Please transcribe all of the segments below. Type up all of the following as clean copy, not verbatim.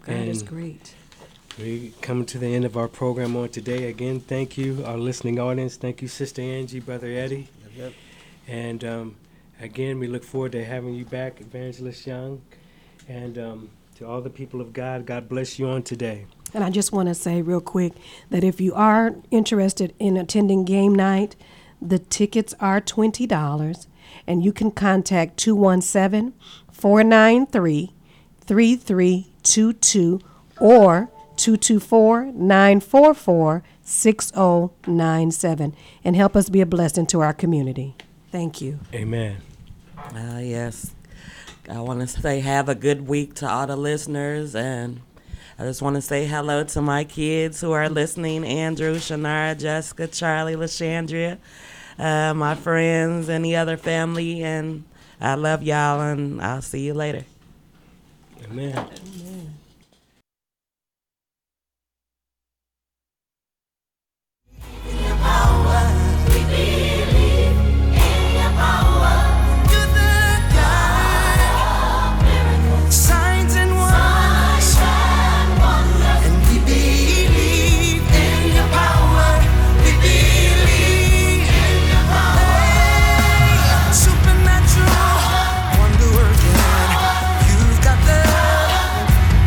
God is great. We come to the end of our program on today. Again, thank you, our listening audience. Thank you, Sister Angie, Brother Eddie. Yep. And again, we look forward to having you back, Evangelist Young. And to all the people of God, God bless you on today. And I just want to say real quick that if you are interested in attending game night, the tickets are $20, and you can contact 217-493-3322 or 224-944-6097 and help us be a blessing to our community. Thank you. Amen. Yes. I want to say have a good week to all the listeners, and I just want to say hello to my kids who are listening, Andrew, Shannara, Jessica, Charlie, LaShandria, my friends, and the other family, and I love y'all, and I'll see you later. Amen. Amen. Supernatural, wonder working. You've got the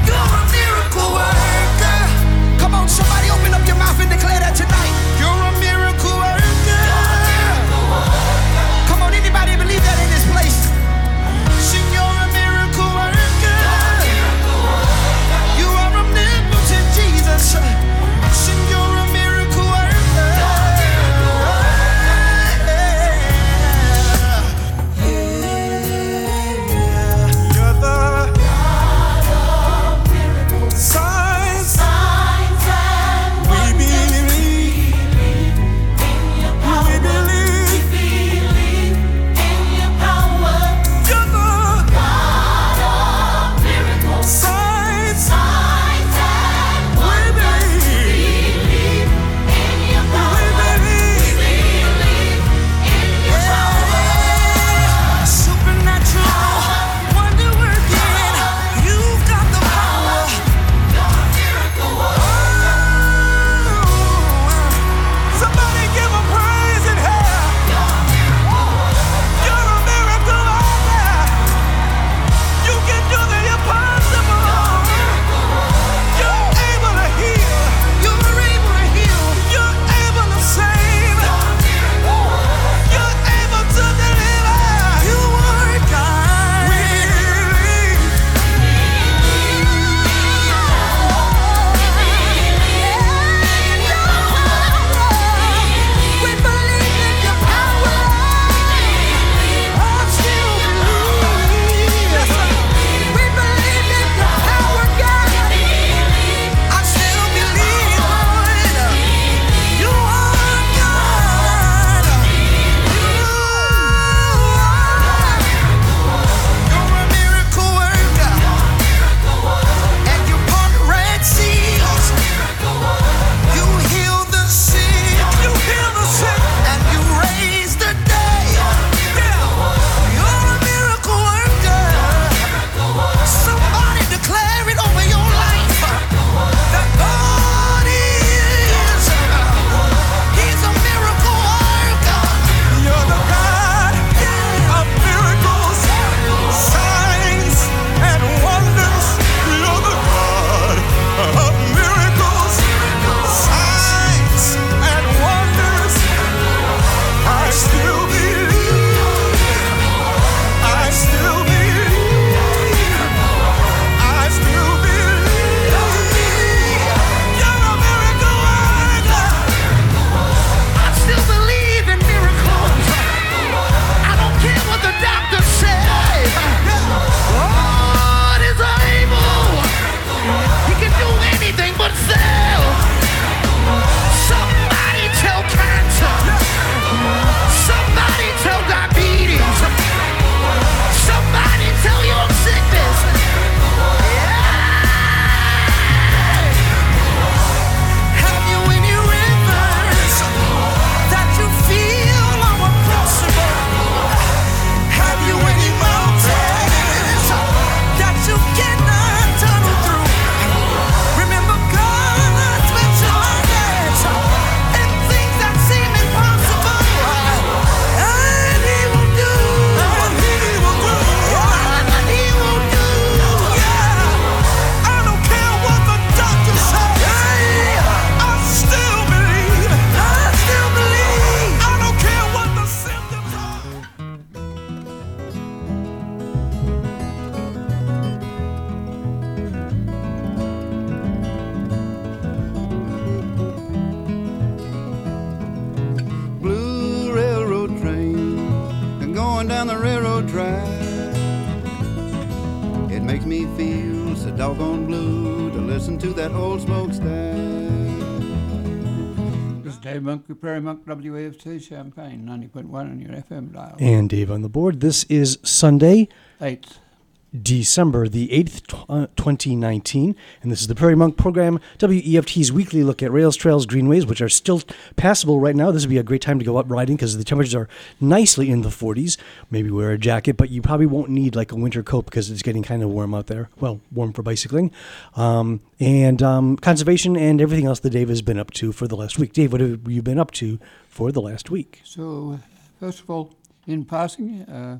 doggone blue to listen to that old smokestack. This is Dave Monk, Prairie Monk, WAFT Champaign, 90.1 on your FM dial. And Dave on the board. This is Sunday, 8th. December the 8th, 2019, and this is the Prairie Monk program, WEFT's weekly look at rails, trails, greenways, which are still passable right now. This would be a great time to go out riding because the temperatures are nicely in the 40s. Maybe wear a jacket, but you probably won't need like a winter coat because it's getting kind of warm out there. Well, warm for bicycling. And conservation and everything else that Dave has been up to for the last week. Dave, what have you been up to for the last week? So, first of all, in passing,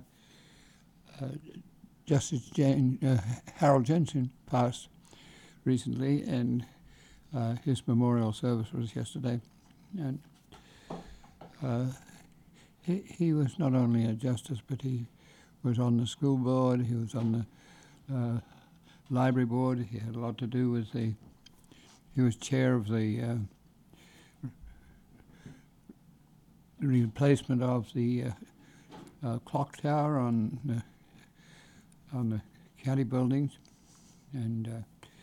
Justice Harold Jensen passed recently, and his memorial service was yesterday. And he was not only a justice, but he was on the school board, he was on the library board, he had a lot to do with he was chair of the replacement of the clock tower on the county buildings, and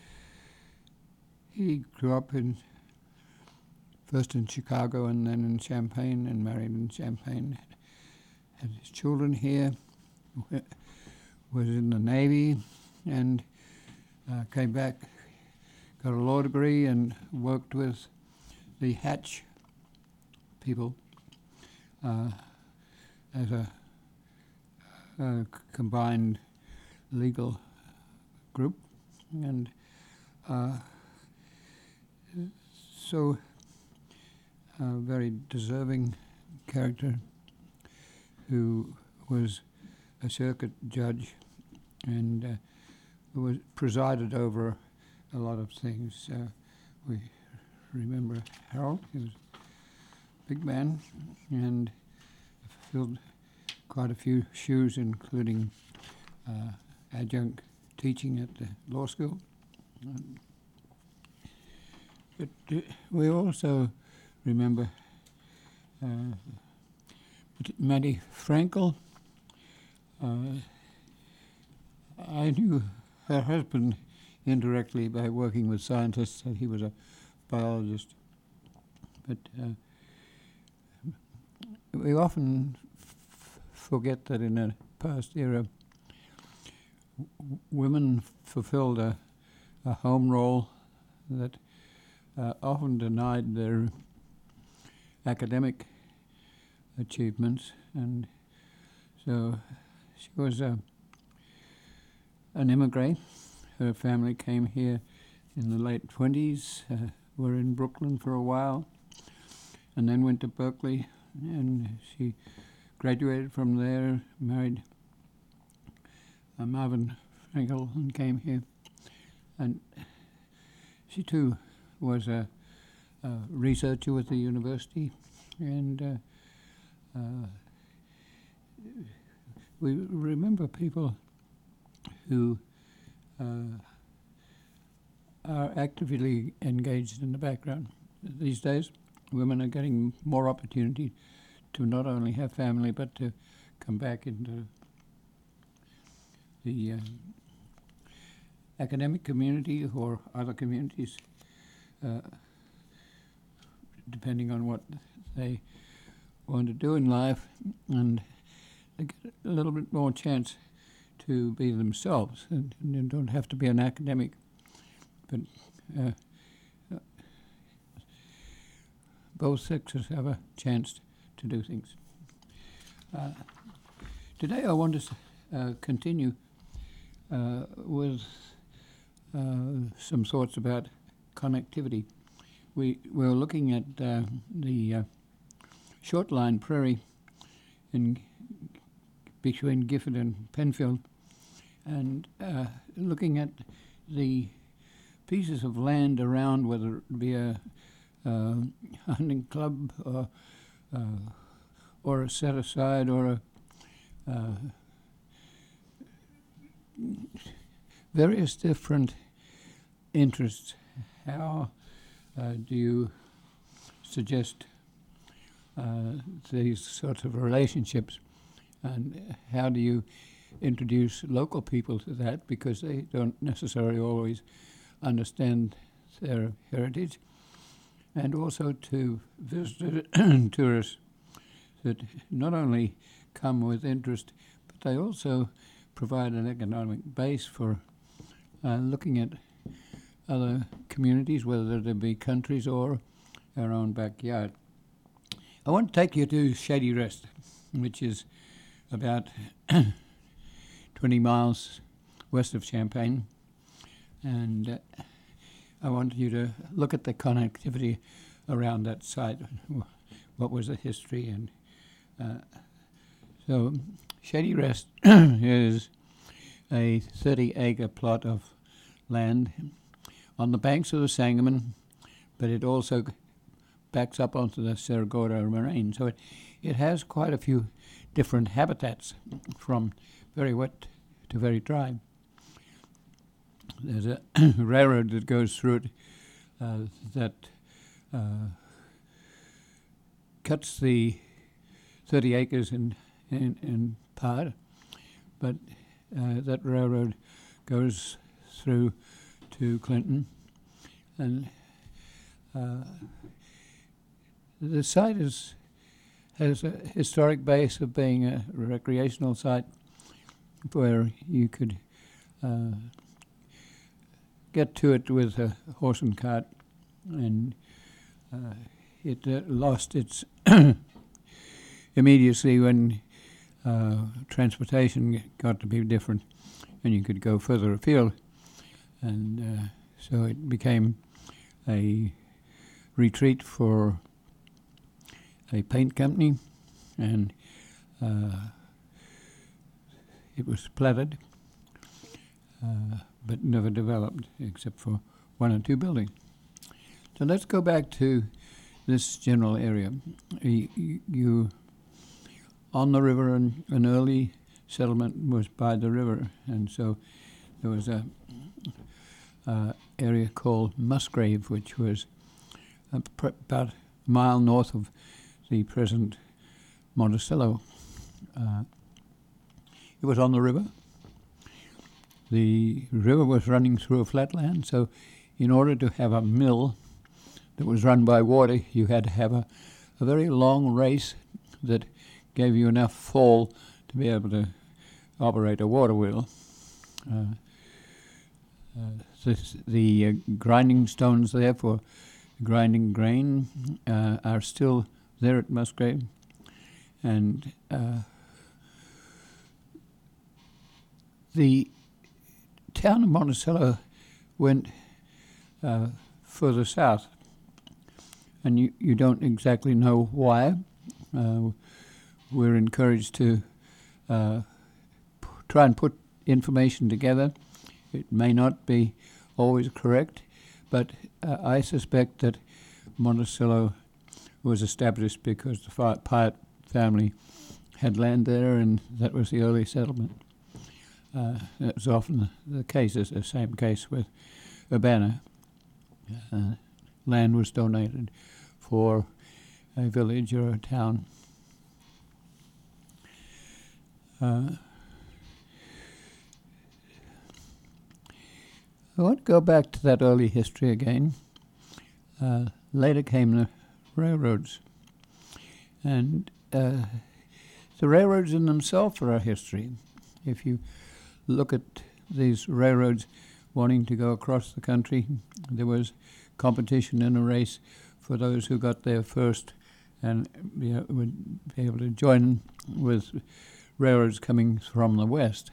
he grew up first in Chicago and then in Champaign, and married in Champaign. Had his children here, was in the Navy, and came back, got a law degree, and worked with the Hatch people as a combined legal group, and so a very deserving character who was a circuit judge and was presided over a lot of things. We remember Harold. He was a big man and filled quite a few shoes, including adjunct teaching at the law school. But we also remember Maddie Frankel. I knew her husband indirectly by working with scientists, that he was a biologist. But we often forget that in a past era, women fulfilled a home role that often denied their academic achievements, and so she was an immigrant. Her family came here in the late 20s, were in Brooklyn for a while, and then went to Berkeley, and she graduated from there, married Marvin Frankel, and came here. And she too was a researcher with the university, and we remember people who are actively engaged in the background. These days, women are getting more opportunity to not only have family, but to come back into the academic community or other communities, depending on what they want to do in life, and they get a little bit more chance to be themselves, and don't have to be an academic, but both sexes have a chance to do things. Today I want to continue with some thoughts about connectivity. We're looking at the short line prairie between Gifford and Penfield, and looking at the pieces of land around, whether it be a hunting club or a set aside or a various different interests. How do you suggest these sorts of relationships, and how do you introduce local people to that because they don't necessarily always understand their heritage, and also to visitors, tourists that not only come with interest, but they also provide an economic base for looking at other communities, whether they be countries or our own backyard. I want to take you to Shady Rest, which is about 20 miles west of Champaign, and I want you to look at the connectivity around that site. What was the history? And so Shady Rest is a 30-acre plot of land on the banks of the Sangamon, but it also backs up onto the Cerro Gordo Moraine. So it has quite a few different habitats, from very wet to very dry. There's a railroad that goes through it that cuts the 30 acres in part, but that railroad goes through to Clinton, and the site has a historic base of being a recreational site where you could get to it with a horse and cart, and it lost its immediacy when transportation got to be different and you could go further afield, and so it became a retreat for a paint company, and it was platted but never developed except for one or two buildings. So let's go back to this general area. You on the river, and an early settlement was by the river, and so there was a area called Musgrave, which was about a mile north of the present Monticello. It was on the river. The river was running through a flatland, so in order to have a mill that was run by water, you had to have a very long race that gave you enough fall to be able to operate a water wheel. The grinding stones there for grinding grain are still there at Musgrave, and the town of Monticello went further south, and you don't exactly know why. We're encouraged to try and put information together. It may not be always correct, but I suspect that Monticello was established because the Pyatt family had land there, and that was the early settlement. That's often the case. It's the same case with Urbana. Land was donated for a village or a town. I want to go back to that early history again. Later came the railroads, and the railroads in themselves are our history. If you look at these railroads wanting to go across the country, there was competition in a race for those who got there first and would be able to join with railroads coming from the west.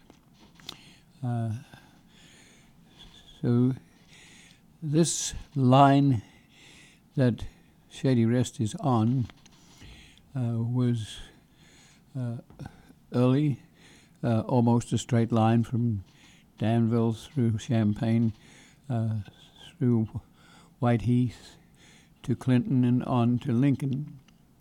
So this line that Shady Rest is on was early, almost a straight line from Danville through Champaign, through Whiteheath to Clinton and on to Lincoln.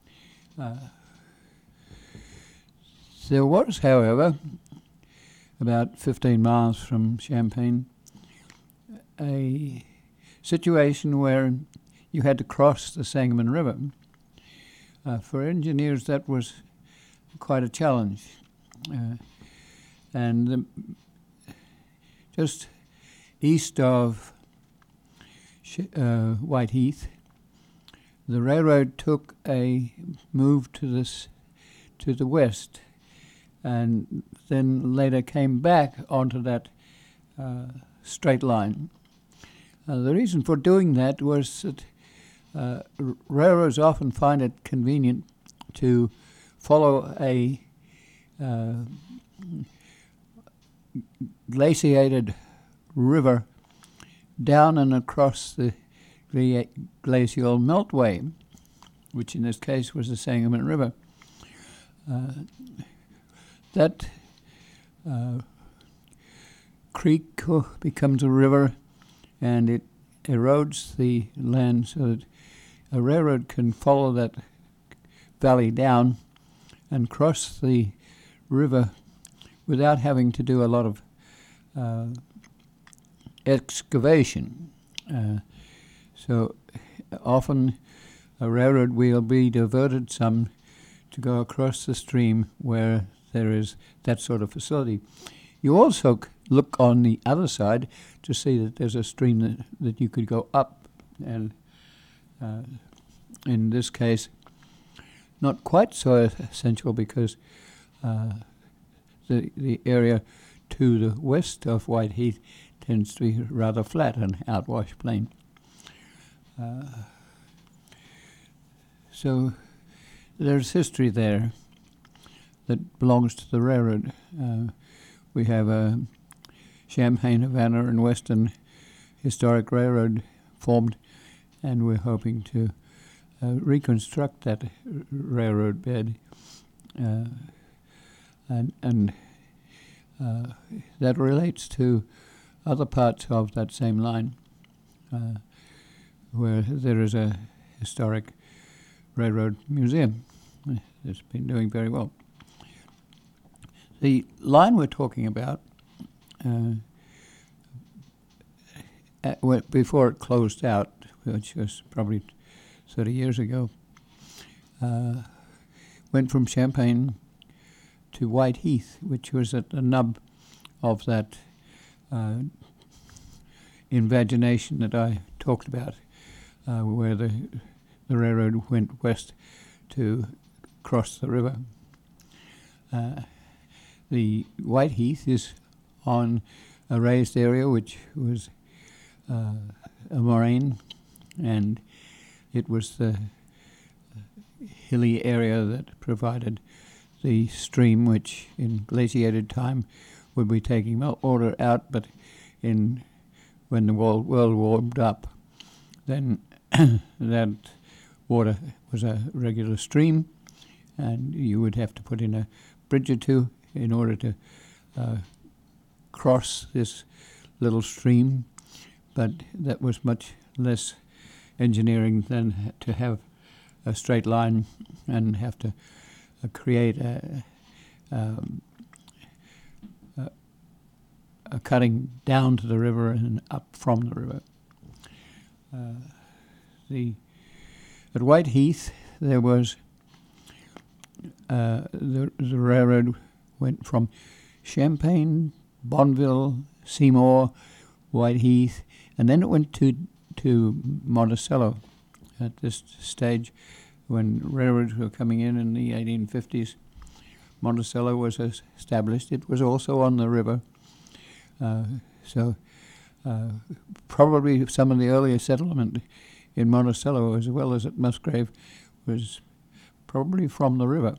There was, however, about 15 miles from Champaign, a situation where you had to cross the Sangamon River. For engineers, that was quite a challenge. and just east of Whiteheath, the railroad took a move to the west, and then later came back onto that straight line. The reason for doing that was that railroads often find it convenient to follow a glaciated river down and across the glacial meltway, which in this case was the Sangamon River. That creek becomes a river, and it erodes the land so that a railroad can follow that valley down and cross the river without having to do a lot of excavation. So often a railroad will be diverted some to go across the stream where there is that sort of facility. You also look on the other side to see that there's a stream that you could go up, and in this case, not quite so essential because the area to the west of Whiteheath tends to be rather flat and outwash plain. So there's history there that belongs to the railroad. We have a Champaign, Havana, and Western Historic Railroad formed, and we're hoping to reconstruct that railroad bed, and that relates to other parts of that same line, where there is a historic railroad museum. It's been doing very well. The line we're talking about, before it closed out, which was probably 30 years ago, went from Champaign to Whiteheath, which was at the nub of that invagination that I talked about, where the railroad went west to cross the river. The Whiteheath is on a raised area which was a moraine, and it was the hilly area that provided the stream which in glaciated time would be taking water out, but when the world warmed up, then that water was a regular stream, and you would have to put in a bridge or two in order to cross this little stream, but that was much less engineering than to have a straight line and have to create a cutting down to the river and up from the river. At Whiteheath, there was the railroad went from Champaign, Bonneville, Seymour, Whiteheath, and then it went to Monticello. At this stage, when railroads were coming in the 1850s, Monticello was established. It was also on the river. So probably some of the earlier settlement in Monticello, as well as at Musgrave, was probably from the river.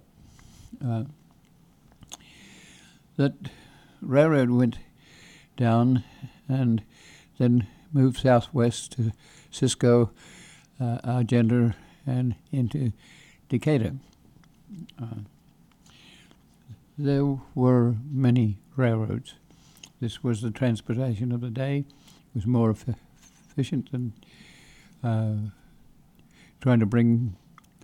That railroad went down and then moved southwest to Cisco, Argenta, and into Decatur. There were many railroads. This was the transportation of the day. It was more efficient than trying to bring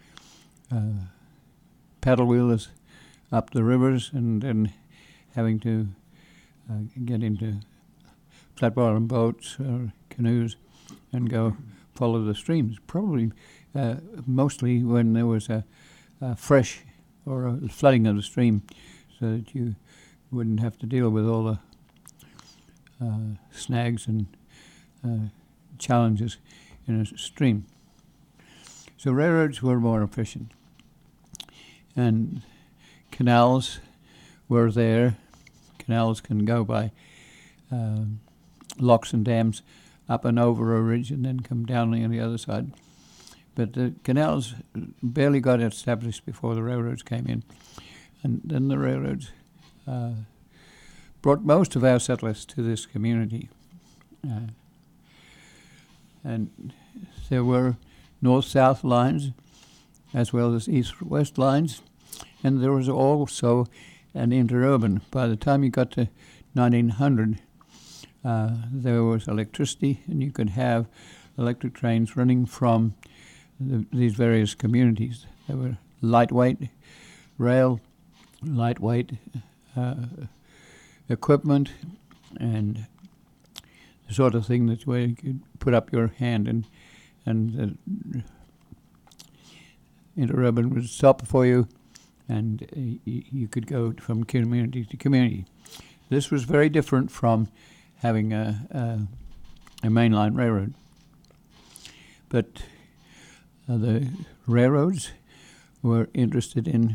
paddle wheelers up the rivers and then having to get into flat bottom boats or canoes and go follow the streams. Probably mostly when there was a fresh or a flooding of the stream, so that you wouldn't have to deal with all the snags and challenges in a stream. So railroads were more efficient, and canals were there. Canals can go by locks and dams up and over a ridge and then come down on the other side. But the canals barely got established before the railroads came in. And then the railroads brought most of our settlers to this community. And there were north-south lines as well as east-west lines. And there was also an interurban. By the time you got to 1900, there was electricity, and you could have electric trains running from these various communities. There were lightweight rail, lightweight equipment, and the sort of thing that's where you could put up your hand and the interurban would stop for you, and you could go from community to community. This was very different from having a mainline railroad. But the railroads were interested in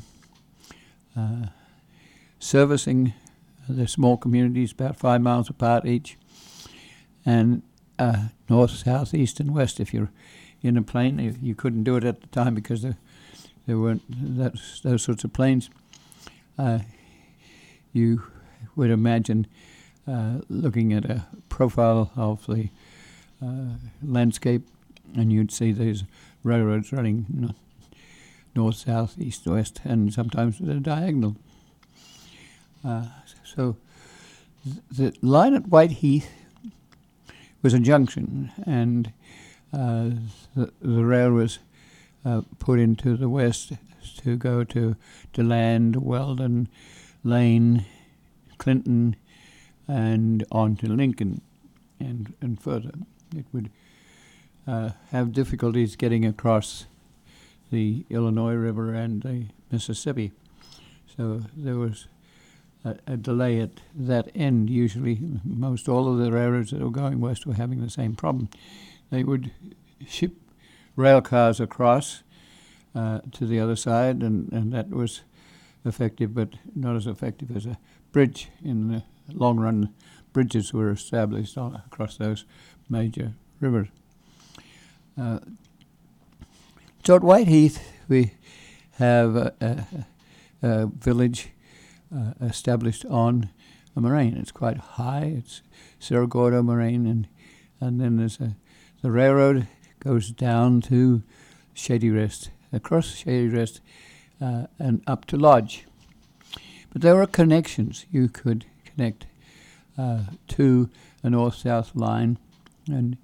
servicing the small communities about 5 miles apart each, and north, south, east, and west. If you're in a plane, you couldn't do it at the time because there weren't those sorts of planes. You would imagine looking at a profile of the landscape, and you'd see these railroads running north, south, east, west, and sometimes at a diagonal. So the line at Whiteheath was a junction, and the rail was put into the west to go to DeLand, Weldon, Lane, Clinton, and on to Lincoln, and further. It would have difficulties getting across the Illinois River and the Mississippi. So there was a delay at that end. Usually, most all of the railroads that were going west were having the same problem. They would ship rail cars across to the other side, and that was effective, but not as effective as a bridge. In the long run, bridges were established across those major rivers. So at Whiteheath, we have a village established on a moraine. It's quite high. It's Cerro Gordo moraine, and then there's the railroad goes down to Shady Rest, across Shady Rest, and up to Lodge. But there were connections. You could connect to a north-south line, and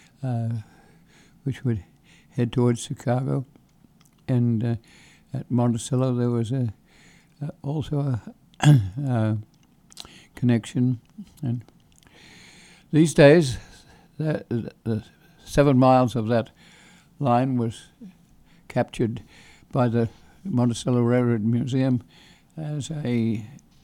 which would head towards Chicago. And at Monticello there was also a connection. And these days, the 7 miles of that line was captured by the Monticello Railroad Museum as a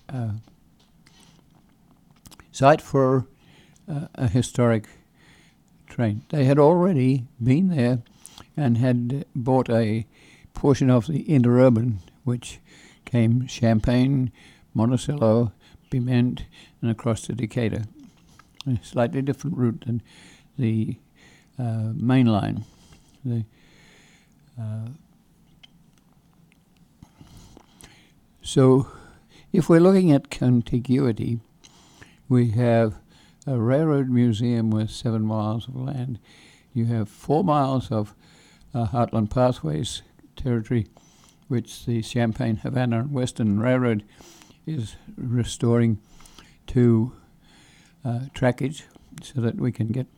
site for a historic train. They had already been there and had bought a portion of the interurban, which came Champaign, Monticello, Bement, and across to Decatur. A slightly different route than the main line. So if we're looking at contiguity, we have a railroad museum with 7 miles of land. You have 4 miles of Heartland Pathways territory, which the Champaign, Havana, and Western Railroad is restoring to trackage so that we can get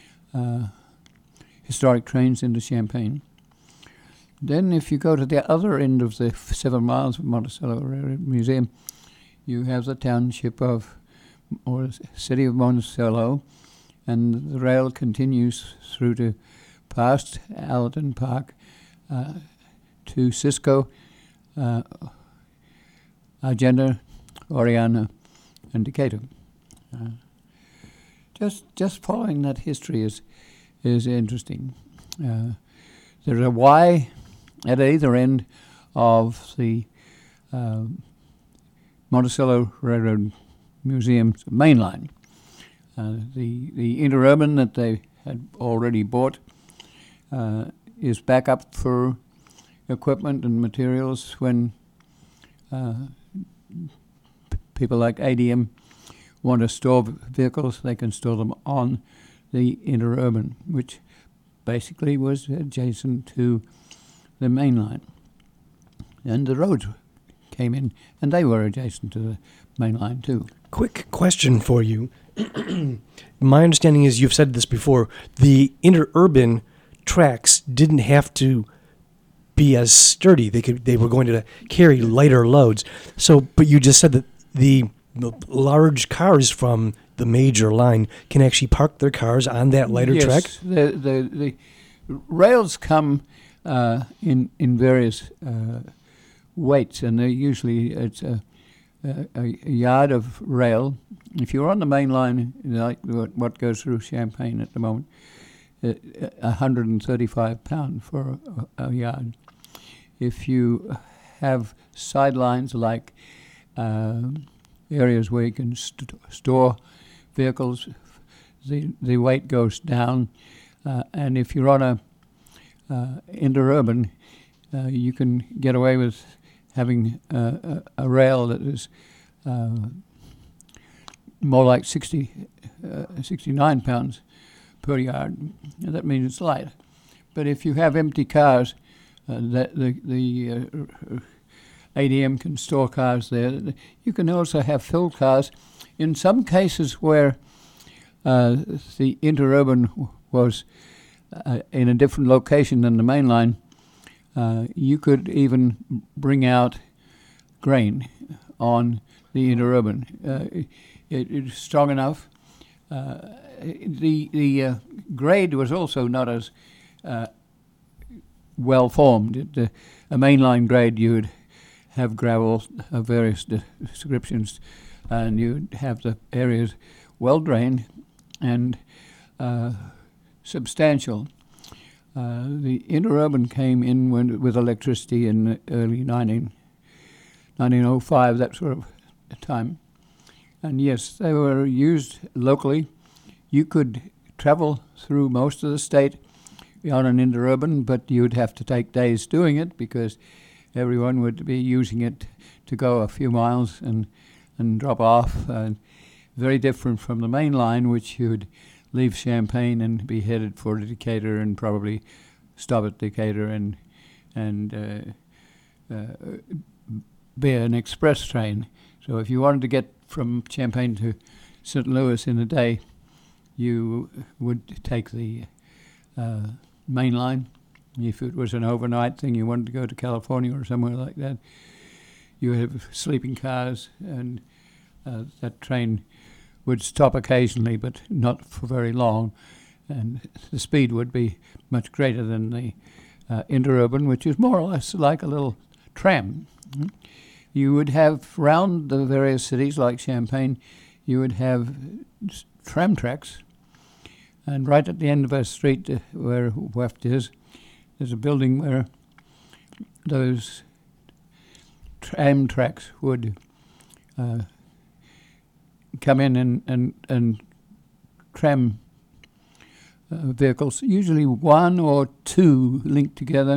historic trains into Champaign. Then if you go to the other end of the 7 miles of Monticello Railroad Museum, you have the township of, or city of Monticello, and the rail continues through to past Allerton Park to Cisco, Argenta, Oriana, and Decatur. Just following that history is interesting. There's a Y at either end of the Monticello Railroad Museum's main line. The interurban that they had already bought is back up for equipment and materials when people like ADM want to store vehicles. They can store them on the interurban, which basically was adjacent to the main line. And the roads came in, and they were adjacent to the main line too. Quick question for you. My understanding is, you've said this before, the interurban tracks didn't have to be as sturdy. They were going to carry lighter loads. So, but you just said that the large cars from the major line can actually park their cars on that lighter track? Yes, the rails come in various weights, and they're usually it's a yard of rail. If you're on the main line, like what goes through Champaign at the moment, 135 pounds for a yard. If you have sidelines like areas where you can store vehicles, the weight goes down. And if you're on a interurban, you can get away with having a rail that is more like 69 pounds per yard. And that means it's light. But if you have empty cars, the ADM can store cars there. You can also have filled cars. In some cases where the interurban was in a different location than the main line, you could even bring out grain on the interurban. It is strong enough. The grade was also not as well formed. A mainline grade, you would have gravel of various descriptions, and you'd have the areas well drained and substantial. The interurban came in with electricity in the early 1905, that sort of time. And yes, they were used locally. You could travel through most of the state on an interurban, but you'd have to take days doing it because everyone would be using it to go a few miles and drop off. Very different from the main line, which you'd leave Champaign and be headed for Decatur and probably stop at Decatur and be an express train. So if you wanted to get from Champaign to St. Louis in a day, you would take the main line. If it was an overnight thing, you wanted to go to California or somewhere like that, you have sleeping cars, and that train would stop occasionally, but not for very long, and the speed would be much greater than the interurban, which is more or less like a little tram. You would have round the various cities like Champaign, you would have tram tracks, and right at the end of a street where Weft is, there's a building where those tram tracks would come in and tram vehicles, usually one or two linked together,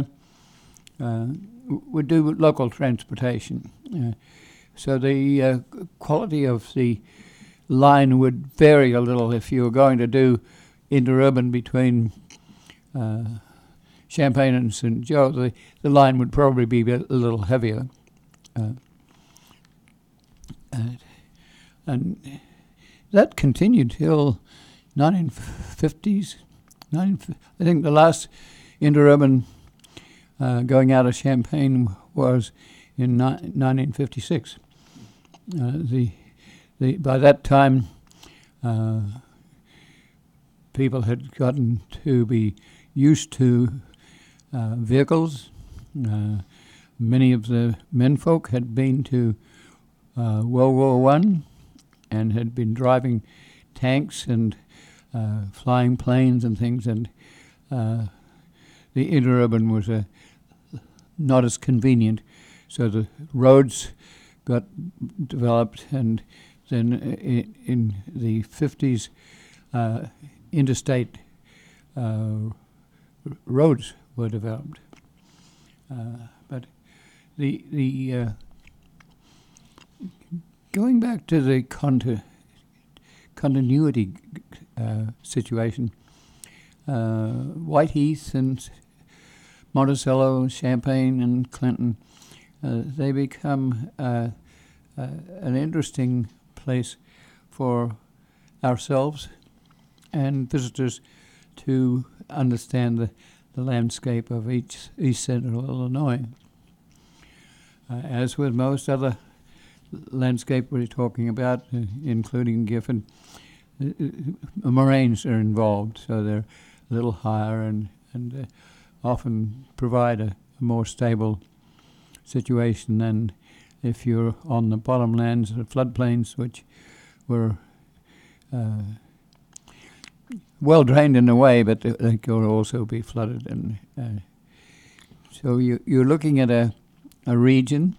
would do local transportation. So the quality of the line would vary a little. If you were going to do interurban between Champaign and St. Joe, the line would probably be a little heavier. And that continued till 1950s. I think the last interurban going out of Champaign was in 1956. By that time, people had gotten to be used to vehicles. Many of the menfolk had been to World War One, and had been driving tanks and flying planes and things, and the interurban was not as convenient, so the roads got developed, and then in the 50s, interstate roads were developed. But the going back to the continuity situation, Whiteheath and Monticello, Champaign, and Clinton, they become an interesting place for ourselves and visitors to understand the landscape of East Central Illinois. As with most other landscape we're talking about, including Gifford, moraines are involved, so they're a little higher and often provide a more stable situation than if you're on the bottomlands or floodplains, which were well drained in a way, but they could also be flooded. And so you're looking at a region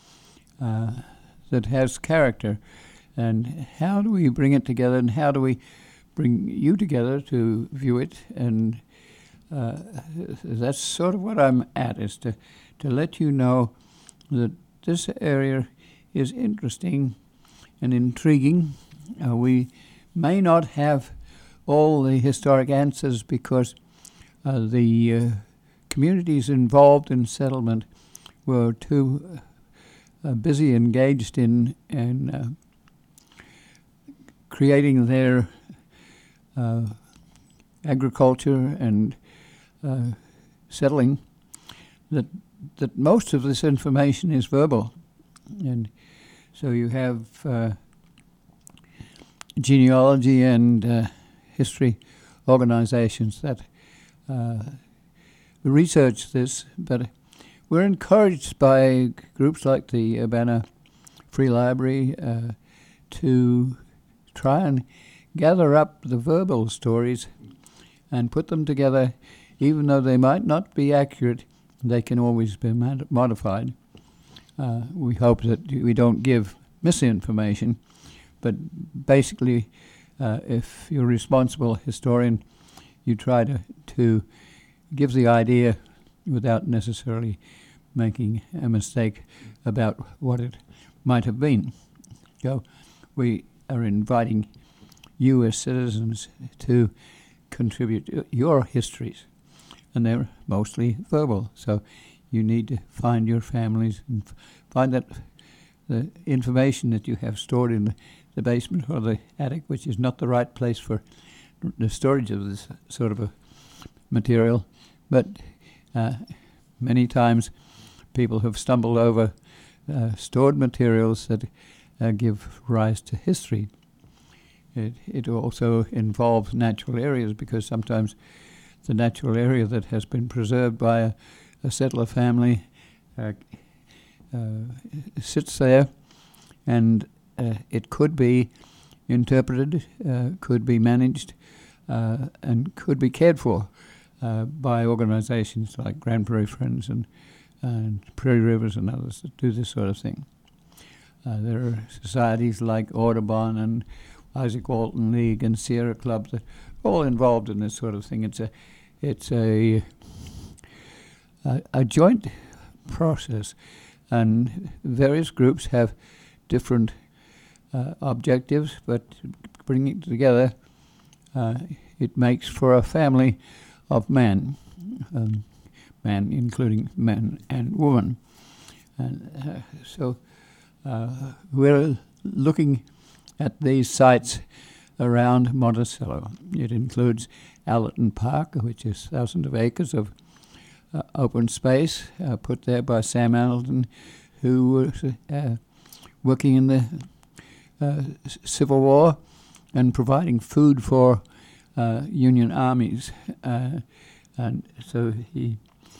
that has character, and how do we bring it together, and how do we bring you together to view it? And that's sort of what I'm at, is to let you know that this area is interesting and intriguing. We may not have all the historic answers because the communities involved in settlement were too busy engaged in creating their agriculture and settling, that most of this information is verbal. And so you have genealogy and history organizations that research this, but we're encouraged by groups like the Urbana Free Library to try and gather up the verbal stories and put them together. Even though they might not be accurate, they can always be modified. We hope that we don't give misinformation, but basically, if you're a responsible historian, you try to give the idea without necessarily making a mistake about what it might have been. So we are inviting you as citizens to contribute your histories, and they're mostly verbal. So you need to find your families and find that the information that you have stored in the basement or the attic, which is not the right place for the storage of this sort of a material, but many times people have stumbled over stored materials that give rise to history. It also involves natural areas, because sometimes the natural area that has been preserved by a settler family sits there, and it could be interpreted, could be managed, and could be cared for by organizations like Grand Prairie Friends and Prairie Rivers and others that do this sort of thing. There are societies like Audubon and Isaac Walton League and Sierra Club that are all involved in this sort of thing. It's a joint process, and various groups have different objectives, but bringing it together, it makes for a family of man, man including man and woman. And so we're looking at these sites around Monticello. It includes Allerton Park, which is thousands of acres of open space put there by Sam Allerton, who was working in the Civil War and providing food for Union armies. And so he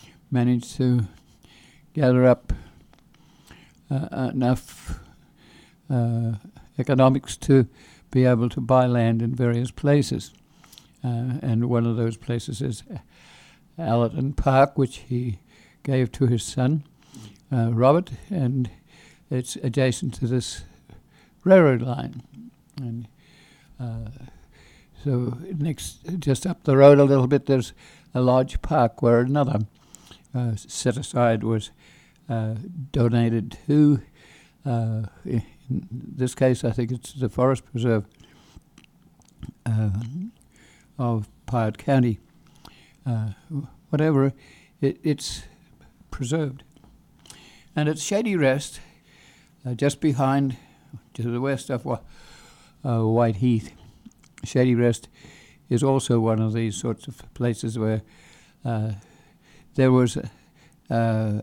managed to gather up enough economics to be able to buy land in various places. And one of those places is Allerton Park, which he gave to his son, Robert, and it's adjacent to this railroad line. And so just up the road a little bit, there's a large park where another set aside was donated to, in this case, I think it's the Forest Preserve of Piatt County. Whatever, it's preserved. And at Shady Rest, just behind, to the west of White Heath, Shady Rest is also one of these sorts of places where there was an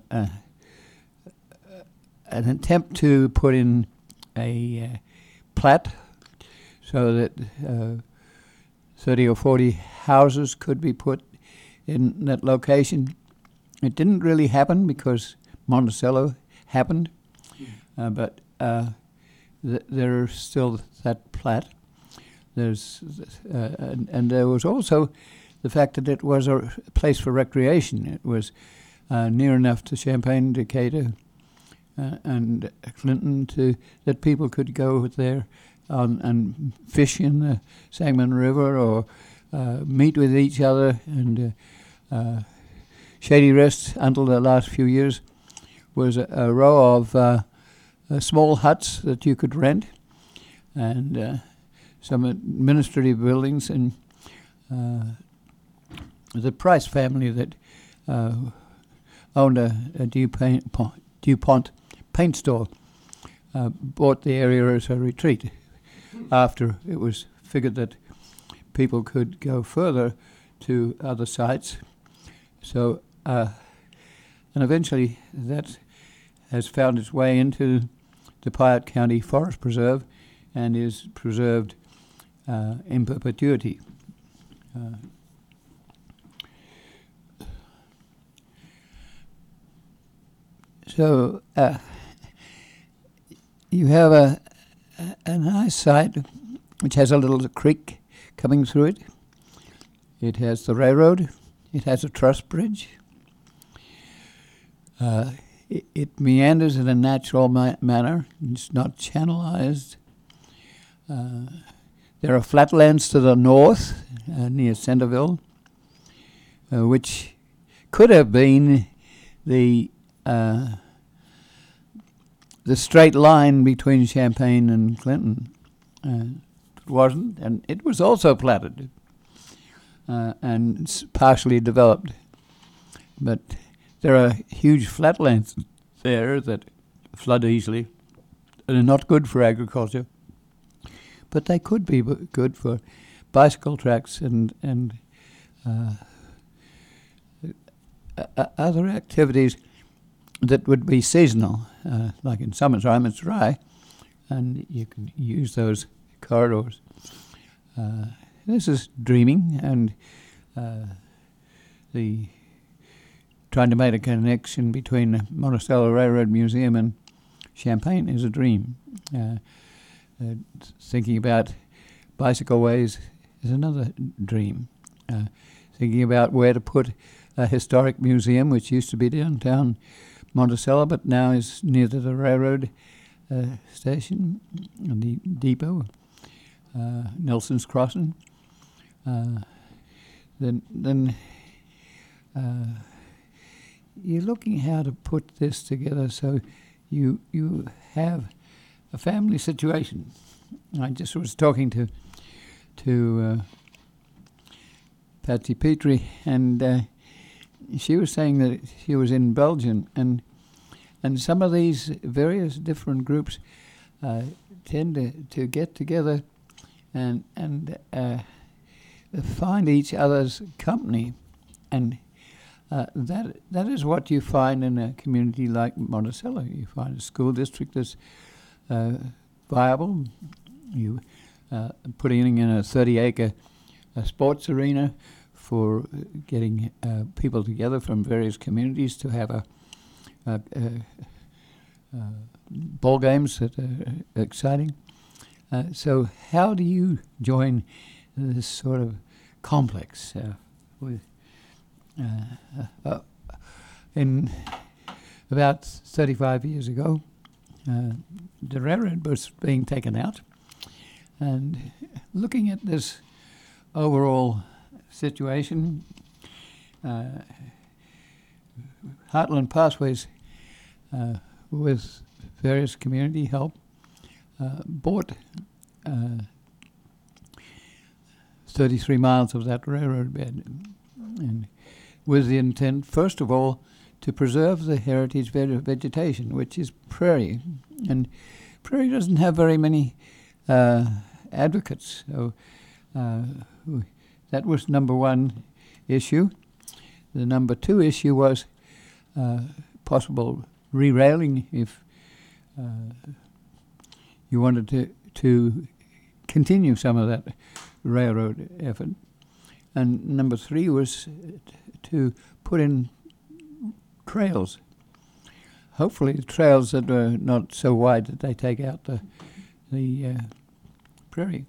attempt to put in a plat so that 30 or 40 houses could be put in that location. It didn't really happen because Monticello happened, but there's still that plat. There's and there was also the fact that it was a place for recreation. It was near enough to Champaign, Decatur, and Clinton that people could go there and fish in the Sangamon River or meet with each other. And Shady Rest, until the last few years, was a row of small huts that you could rent, and some administrative buildings, and the Price family that owned a DuPont paint store bought the area as a retreat after it was figured that people could go further to other sites. So, and eventually that has found its way into the Piatt County Forest Preserve and is preserved in perpetuity. So you have a nice site which has a little creek coming through it. It has the railroad. It has a truss bridge. It meanders in a natural manner. It's not channelized. There are flatlands to the north near Centerville, which could have been the straight line between Champaign and Clinton. It wasn't, and it was also platted and partially developed. But there are huge flatlands there that flood easily and are not good for agriculture. But they could be good for bicycle tracks and other activities that would be seasonal. Like in summertime, it's dry, and you can use those corridors. This is dreaming, and the trying to make a connection between the Monticello Railroad Museum and Champaign is a dream. Thinking about bicycle ways is another dream. Thinking about where to put a historic museum, which used to be downtown Monticello, but now is near to the railroad station and the depot, Nelson's Crossing. Then you're looking how to put this together so you have a family situation. I just was talking to Patsy Petrie, and she was saying that she was in Belgium, and some of these various different groups tend to get together and find each other's company, and that is what you find in a community like Monticello. You find a school district that's viable. You putting in a 30-acre sports arena for getting people together from various communities to have ball games that are exciting. So how do you join this sort of complex? In about 35 years ago, the railroad was being taken out, and looking at this overall situation, Heartland Pathways, with various community help, bought 33 miles of that railroad bed, and with the intent, first of all, to preserve the heritage vegetation, which is prairie. And prairie doesn't have very many advocates. So that was number one issue. The number two issue was possible re-railing if you wanted to continue some of that railroad effort. And number three was to put in trails. Hopefully trails that are not so wide that they take out the prairie.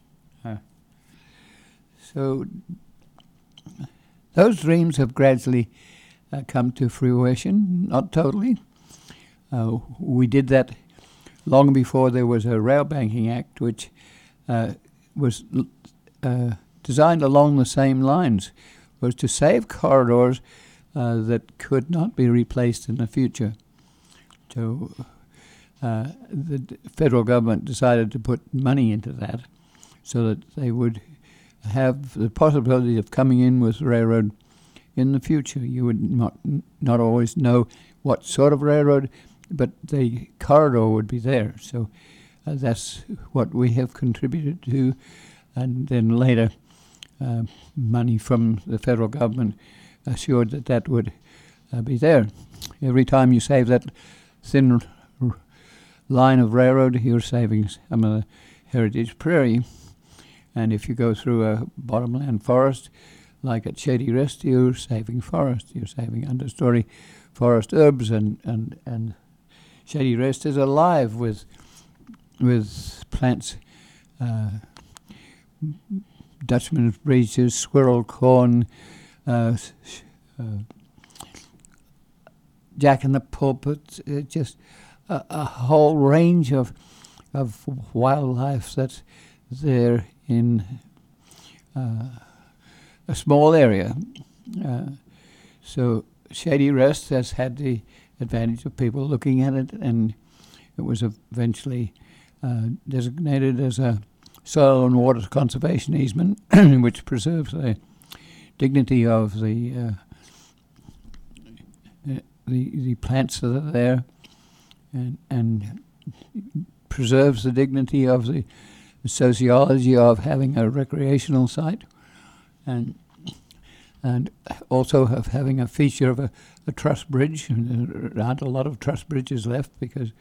So those dreams have gradually come to fruition, not totally. We did that long before there was a Rail Banking Act, which was designed along the same lines, was to save corridors that could not be replaced in the future. So the federal government decided to put money into that so that they would have the possibility of coming in with railroad in the future. You would not always know what sort of railroad, but the corridor would be there. So that's what we have contributed to, and then later money from the federal government assured that that would be there. Every time you save that thin line of railroad, you're saving some of the heritage prairie. And if you go through a bottomland forest, like at Shady Rest, you're saving forest. You're saving understory forest herbs, and Shady Rest is alive with plants, Dutchman's breeches, squirrel corn, Jack in the Pulpit, just a whole range of wildlife that's there in a small area. So Shady Rest has had the advantage of people looking at it, and it was eventually designated as a soil and water conservation easement, which preserves the dignity of the plants that are there, and preserves the dignity of the sociology of having a recreational site, and also of having a feature of a truss bridge. And there aren't a lot of truss bridges left because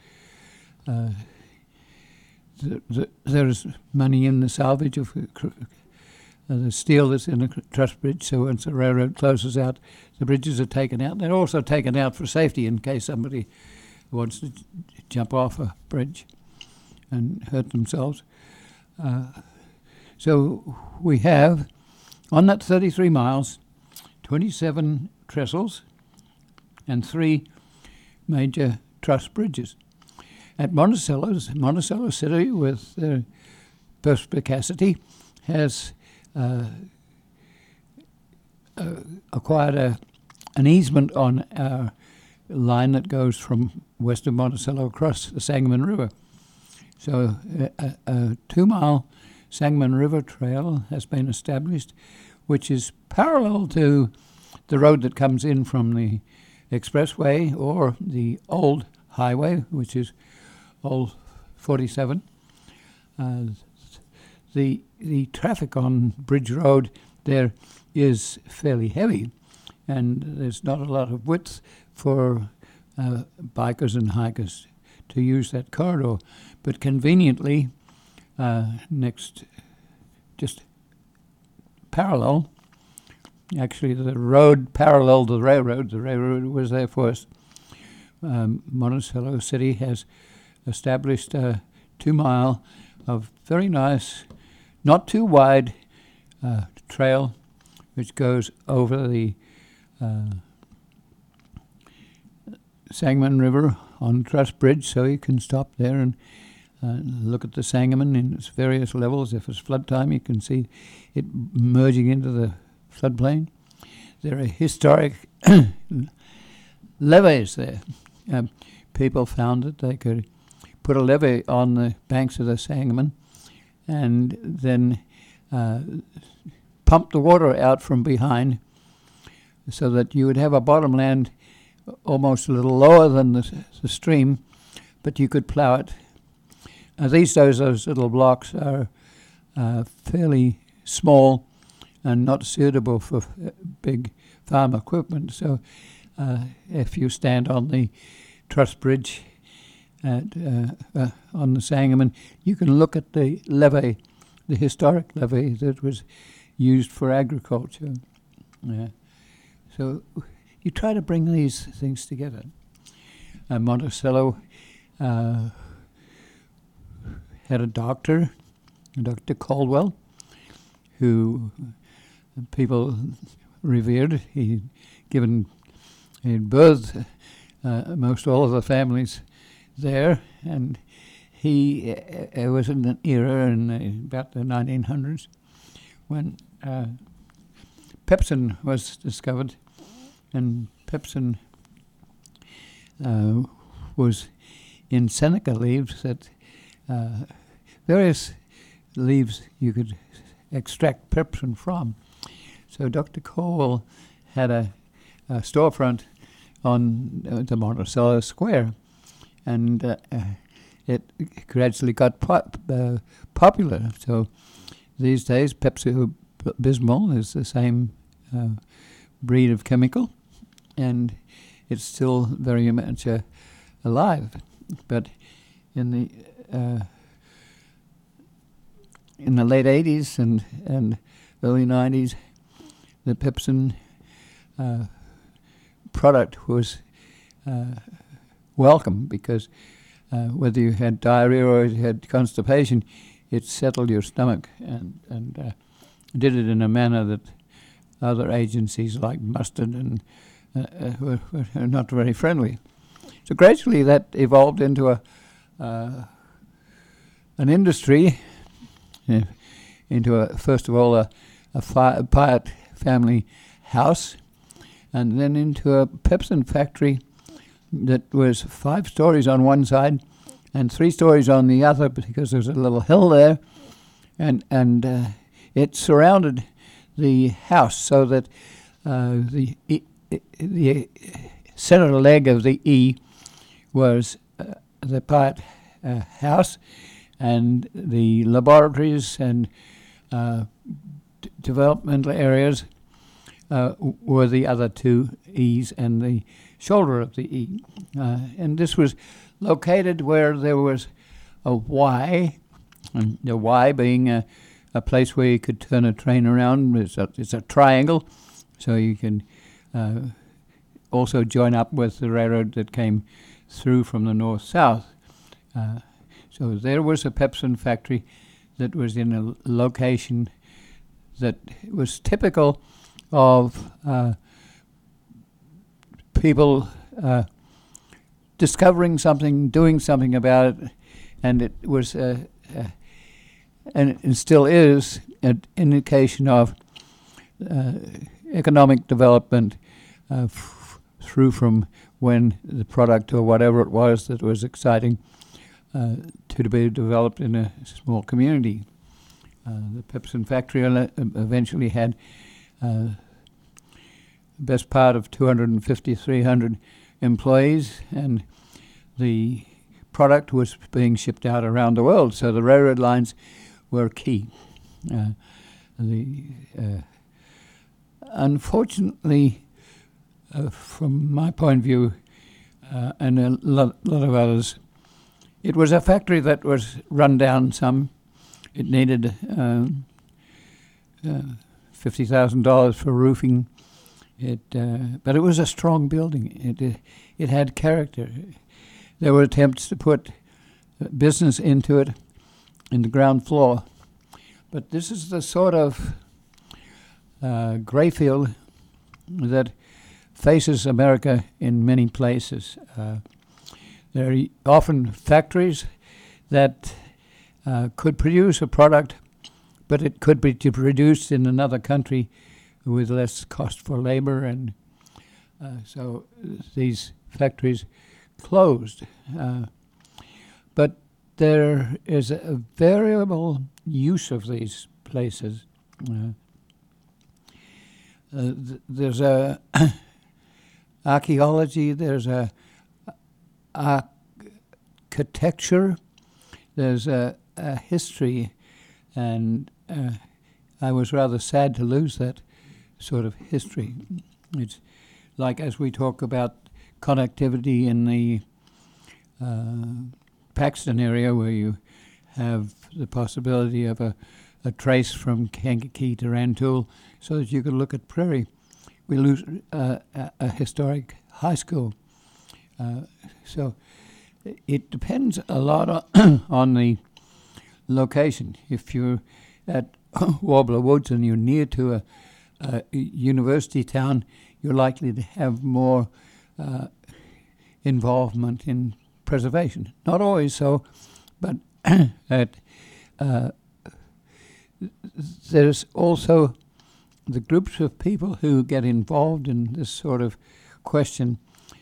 there's money in the salvage of the steel that's in the truss bridge. So once the railroad closes out, the bridges are taken out. They're also taken out for safety in case somebody wants to jump off a bridge and hurt themselves. So we have, on that 33 miles, 27 trestles and 3 major truss bridges. At Monticello City, with their perspicacity, has acquired an easement on our line that goes from west of Monticello across the Sangamon River. So a 2-mile Sangamon River Trail has been established, which is parallel to the road that comes in from the expressway or the old highway, which is Old 47. The traffic on Bridge Road there is fairly heavy, and there's not a lot of width for bikers and hikers to use that corridor. But conveniently, next, just parallel, actually the road paralleled the railroad was there first, Monticello City has established a 2 mile of very nice, not too wide trail which goes over the Sangamon River on Truss Bridge, so you can stop there and look at the Sangamon in its various levels. If it's flood time, you can see it merging into the floodplain. There are historic levees there. People found that they could put a levee on the banks of the Sangamon and then pump the water out from behind so that you would have a bottomland almost a little lower than the stream, but you could plow it. These days, those little blocks are fairly small and not suitable for big farm equipment. So if you stand on the Truss Bridge on the Sangamon, you can look at the levee, the historic levee that was used for agriculture. So you try to bring these things together. Monticello had a doctor, Dr. Caldwell, who people revered. He had birthed most all of the families there, and he was in an era in about the 1900s when pepsin was discovered, and pepsin was in Seneca leaves that various leaves you could extract pepsin from. So Dr. Caldwell had a storefront on the Monticello Square, and it gradually got popular. So these days, Pepsi-Bismol is the same breed of chemical, and it's still very much alive. But in the late 80s and early 90s, the pepsin product was welcome because whether you had diarrhea or you had constipation, it settled your stomach and did it in a manner that other agencies like mustard and were not very friendly. So gradually that evolved into an industry, into first of all a Pyatt family house, and then into a pepsin factory that was 5 stories on one side and 3 stories on the other because there's a little hill there, and it surrounded the house so that the center leg of the E was the Pyatt house, and the laboratories and developmental areas were the other 2 E's and the shoulder of the E. And this was located where there was a Y, and the Y being a place where you could turn a train around. It's a triangle, so you can also join up with the railroad that came through from the north-south. So there was a pepsin factory that was in a location that was typical of people discovering something, doing something about it, and it was, and it still is, an indication of economic development through from when the product or whatever it was that was exciting to be developed in a small community. The pepsin factory eventually had the best part of 250, 300 employees, and the product was being shipped out around the world, so the railroad lines were key. Unfortunately, from my point of view, and a lot of others, it was a factory that was run down some. It needed $50,000 for roofing But it was a strong building. It had character. There were attempts to put business into it in the ground floor. But this is the sort of grayfield that faces America in many places. There are often factories that could produce a product, but it could be produced in another country with less cost for labor, and so these factories closed. But there is a variable use of these places. There's a archaeology, there's a architecture, there's a history, and I was rather sad to lose that sort of history. It's like, as we talk about connectivity in the Paxton area, where you have the possibility of a trace from Kankakee to Rantoul, so that you could look at Prairie. We lose a historic high school. So it depends a lot on the location. If you're at Warbler Woods and you're near to a university town, you're likely to have more involvement in preservation. Not always so, but there's also the groups of people who get involved in this sort of question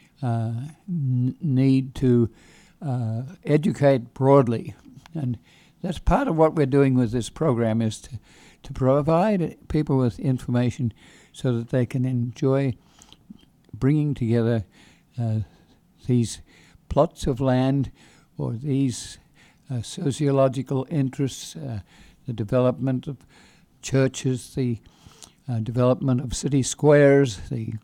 need to educate broadly. And that's part of what we're doing with this program, is to provide people with information so that they can enjoy bringing together these plots of land or these sociological interests, the development of churches, the development of city squares.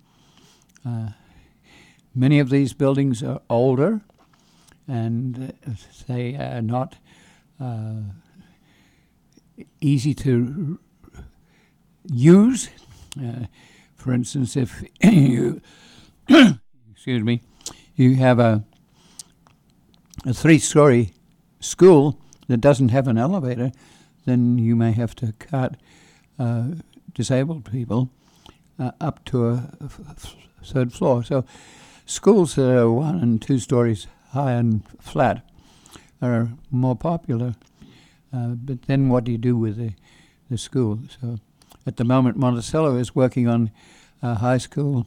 Many of these buildings are older, and they are not easy to use. For instance, if you excuse me, you have a 3-story school that doesn't have an elevator, then you may have to cart disabled people up to a third floor. So schools that are 1 and 2 stories high and flat are more popular. But then what do you do with the school? So at the moment, Monticello is working on high school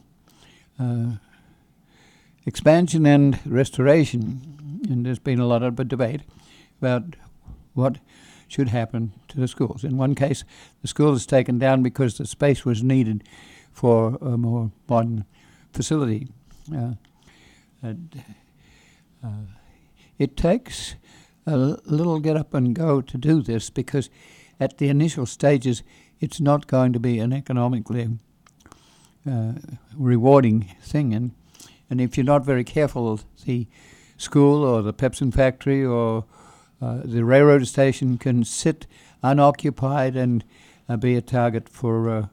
expansion and restoration, and there's been a lot of debate about what should happen to the schools. In one case, the school is taken down because the space was needed for a more modern facility. It takes a little get up and go to do this, because at the initial stages it's not going to be an economically rewarding thing, and if you're not very careful, the school or the Pepsin factory or the railroad station can sit unoccupied and be a target for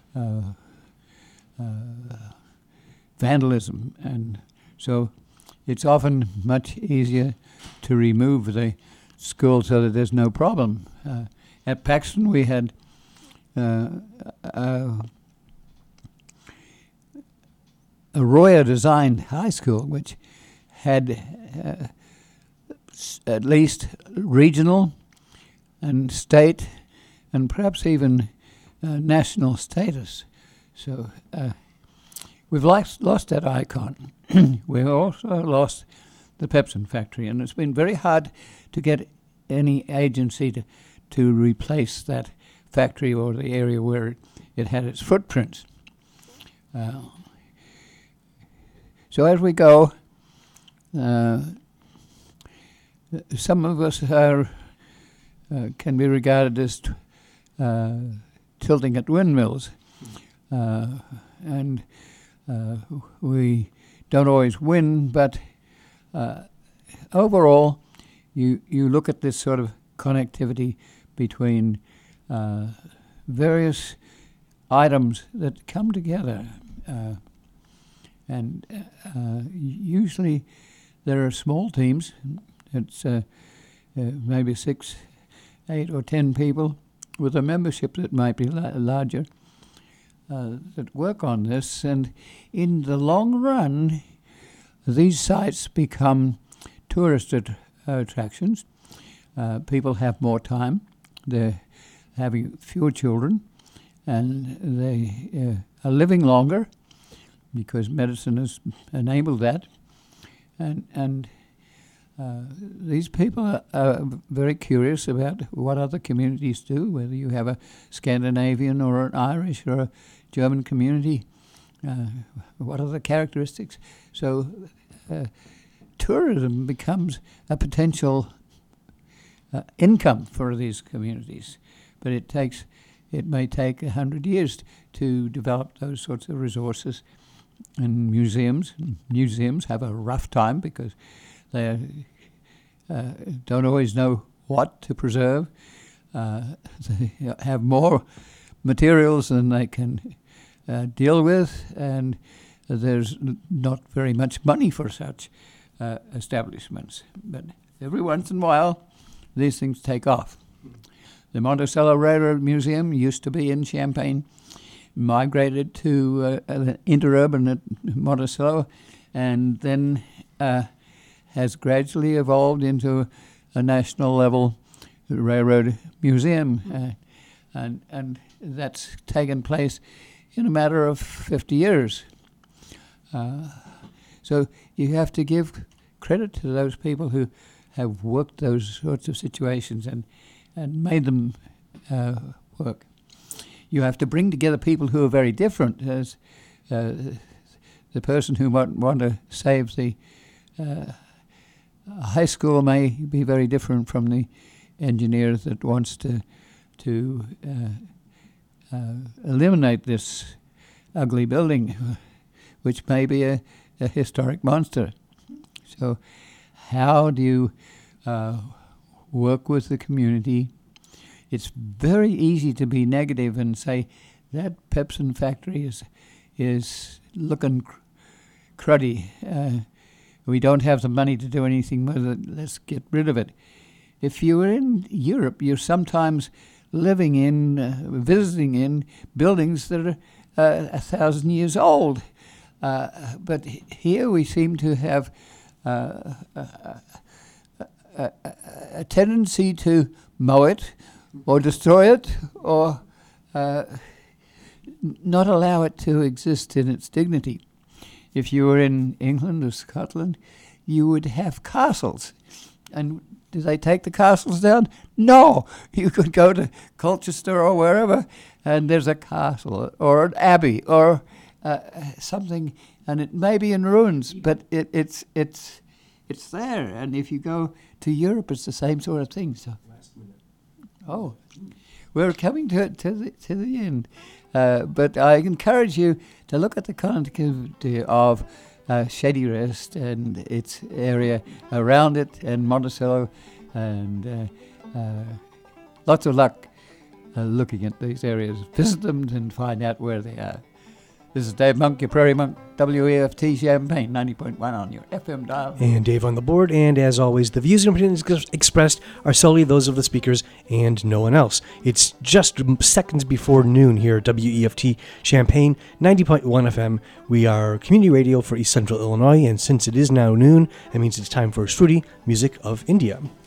vandalism, and so it's often much easier to remove the school so that there's no problem. At Paxton we had a Royer-designed high school, which had at least regional and state and perhaps even national status. So we've lost that icon. We've also lost the Pepsin factory, and it's been very hard to get any agency to replace that factory or the area where it had its footprints. So as we go, some of us can be regarded as tilting at windmills, and we don't always win, but overall, you look at this sort of connectivity between various items that come together, Usually there are small teams. It's maybe 6, 8 or 10 people with a membership that might be larger that work on this. And in the long run, these sites become tourist attractions. People have more time. They're having fewer children, and they are living longer because medicine has enabled that. And these people are very curious about what other communities do, whether you have a Scandinavian or an Irish or a German community, what are the characteristics. So tourism becomes a potential income for these communities, but it may take 100 years to develop those sorts of resources. And museums have a rough time because they don't always know what to preserve. They have more materials than they can deal with, and there's not very much money for such establishments. But every once in a while, these things take off. The Monticello Railroad Museum used to be in Champaign, migrated to interurban at Monticello, and then has gradually evolved into a national level railroad museum, and that's taken place in a matter of 50 years. So you have to give credit to those people who have worked those sorts of situations and made them work. You have to bring together people who are very different. As the person who might want to save the high school may be very different from the engineer that wants to eliminate this ugly building, which may be a historic monster. So how do you work with the community? It's very easy to be negative and say that Pepsin factory is looking cruddy. We don't have the money to do anything with it. Let's get rid of it. If you were in Europe, you're sometimes living in, visiting in buildings that are 1,000 years old. But here we seem to have a tendency to mow it or destroy it or not allow it to exist in its dignity. If you were in England or Scotland, you would have castles. And did they take the castles down? No. You could go to Colchester or wherever, and there's a castle or an abbey or something, and it may be in ruins, but it's there. And if you go to Europe, it's the same sort of thing. So, oh, we're coming to the end. But I encourage you to look at the connectivity of Shady Rest and its area around it, and Monticello, and lots of luck looking at these areas. Visit them and find out where they are. This is Dave Monk, your Prairie Monk, WEFT Champaign, 90.1 on your FM dial. And Dave on the board, and as always, the views and opinions expressed are solely those of the speakers and no one else. It's just seconds before noon here at WEFT Champaign, 90.1 FM. We are community radio for East Central Illinois, and since it is now noon, that means it's time for Shruti, Music of India.